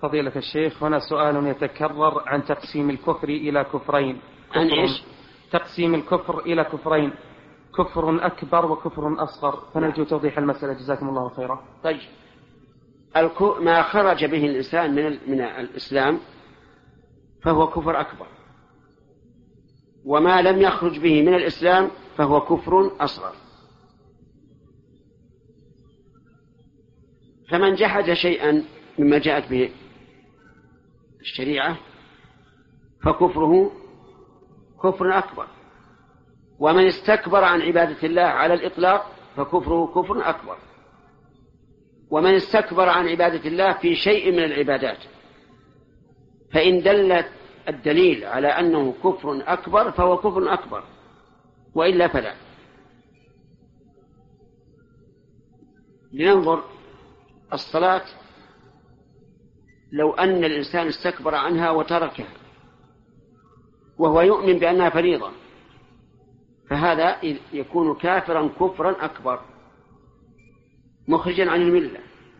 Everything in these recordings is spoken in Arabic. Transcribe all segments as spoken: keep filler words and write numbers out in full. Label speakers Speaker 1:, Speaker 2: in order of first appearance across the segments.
Speaker 1: فضيلة الشيخ، هنا سؤال يتكرر عن تقسيم الكفر إلى كفرين.
Speaker 2: عن إيش؟
Speaker 1: تقسيم الكفر إلى كفرين، كفر أكبر وكفر أصغر، فنرجو توضيح المسألة جزاكم الله خيرا.
Speaker 2: طيب، ما خرج به الإنسان من من الإسلام فهو كفر أكبر، وما لم يخرج به من الإسلام فهو كفر أصغر. فمن جحد شيئا مما جاءت به الشريعة فكفره كفر أكبر، ومن استكبر عن عبادة الله على الإطلاق فكفره كفر أكبر، ومن استكبر عن عبادة الله في شيء من العبادات فإن دل الدليل على أنه كفر أكبر فهو كفر أكبر، وإلا فلا. لننظر الصلاة، لو أن الإنسان استكبر عنها وتركها وهو يؤمن بأنها فريضة فهذا يكون كافرا كفرا أكبر مخرجا عن الملة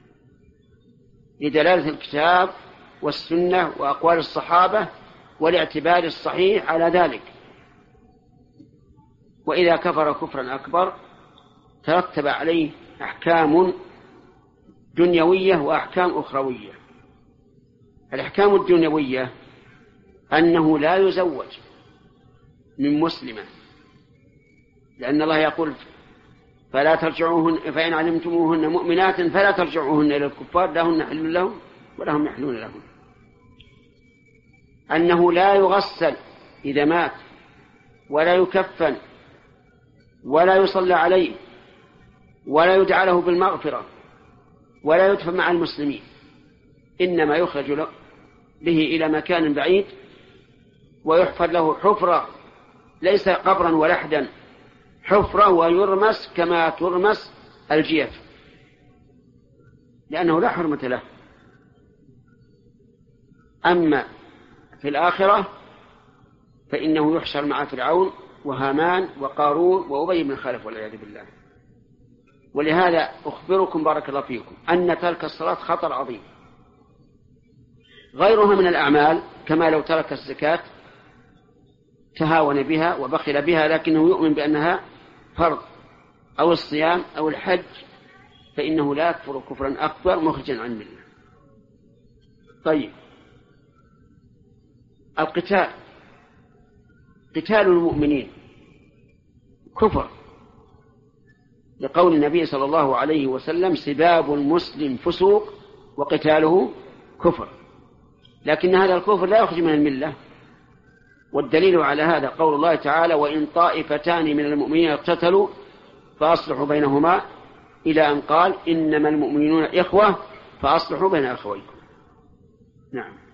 Speaker 2: لدلالة الكتاب والسنة وأقوال الصحابة والاعتبار الصحيح على ذلك. وإذا كفر كفرا أكبر ترتب عليه أحكام دنيوية وأحكام أخروية. الأحكام الدنيوية أنه لا يزوج من مسلمة، لأن الله يقول فلا ترجعوهن فإن علمتموهن مؤمنات فلا ترجعوهن إلى الكفار لا هن حل لهم ولا هم يحلون لهم. أنه لا يغسل إذا مات ولا يكفن ولا يصلى عليه ولا يدعى له بالمغفرة ولا يدفن مع المسلمين، إنما يخرج به إلى مكان بعيد ويحفر له حفرة ليس قبرا ولحدا، حفرة ويرمس كما ترمس الجيف، لأنه لا حرمة له. أما في الآخرة فإنه يحشر مع فرعون وهامان وقارون وأبي بن خلف والعياذ بالله. ولهذا أخبركم بارك الله فيكم أن ترك الصلاة خطر عظيم. غيرها من الأعمال كما لو ترك الزكاة تهاون بها وبخل بها لكنه يؤمن بأنها فرض، أو الصيام أو الحج، فإنه لا يكفر كفرا أكبر مخرجا عن الملة. طيب، القتال، قتال المؤمنين كفر، لقول النبي صلى الله عليه وسلم سباب المسلم فسوق وقتاله كفر، لكن هذا الكفر لا يخرج من الملة. والدليل على هذا قول الله تعالى وإن طائفتان من المؤمنين اقتتلوا فأصلحوا بينهما، إلى أن قال إنما المؤمنون إخوة فأصلحوا بين أخويكم. نعم.